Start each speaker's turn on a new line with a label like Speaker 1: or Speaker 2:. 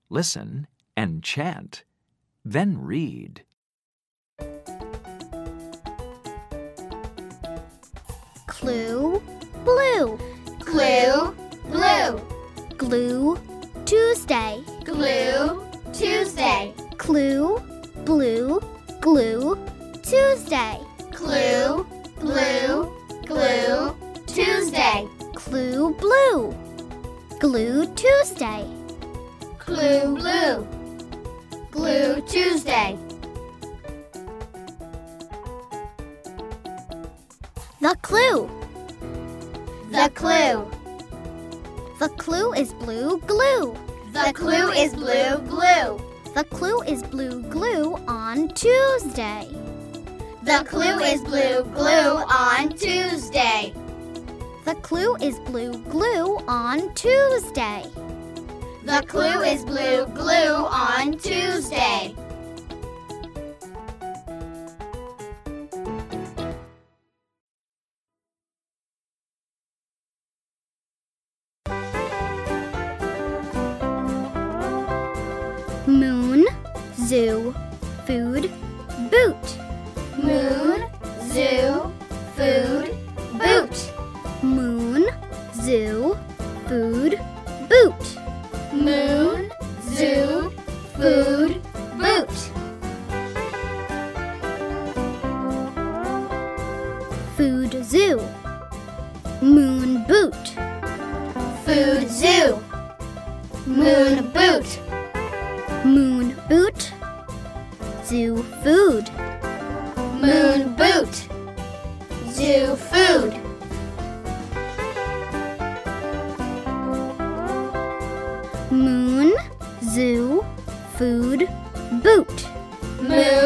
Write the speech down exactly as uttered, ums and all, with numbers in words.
Speaker 1: Listen and chant. Then read.
Speaker 2: Clue, blue.
Speaker 3: Clue, blue.
Speaker 2: Glue, Tuesday.
Speaker 3: Glue, Tuesday.
Speaker 2: Clue, blue, glue, Tuesday.
Speaker 3: Clue, blue, glue, Tuesday.
Speaker 2: Clue, blue. Glue, Tuesday.
Speaker 3: Clue, blue. Glue, Tuesday.
Speaker 2: The clue.
Speaker 3: The clue.
Speaker 2: The clue is blue glue.
Speaker 3: The clue is blue glue.
Speaker 2: The clue is blue glue on Tuesday.
Speaker 3: The clue is blue glue on Tuesday.
Speaker 2: The clue is blue glue on Tuesday.
Speaker 3: The clue is blue glue on Tuesday.
Speaker 2: Moon, zoo, food, boot.
Speaker 3: Moon, zoo, food, boot.
Speaker 2: Moon, zoo, food, boot.
Speaker 3: Moon, zoo, food, boot.
Speaker 2: Food zoo. Moon boot.
Speaker 3: Food zoo. Moon boot.
Speaker 2: Moon boot. Zoo food.
Speaker 3: Moon boot. Zoo food.
Speaker 2: Moon, zoo, food, boot.
Speaker 3: Moon,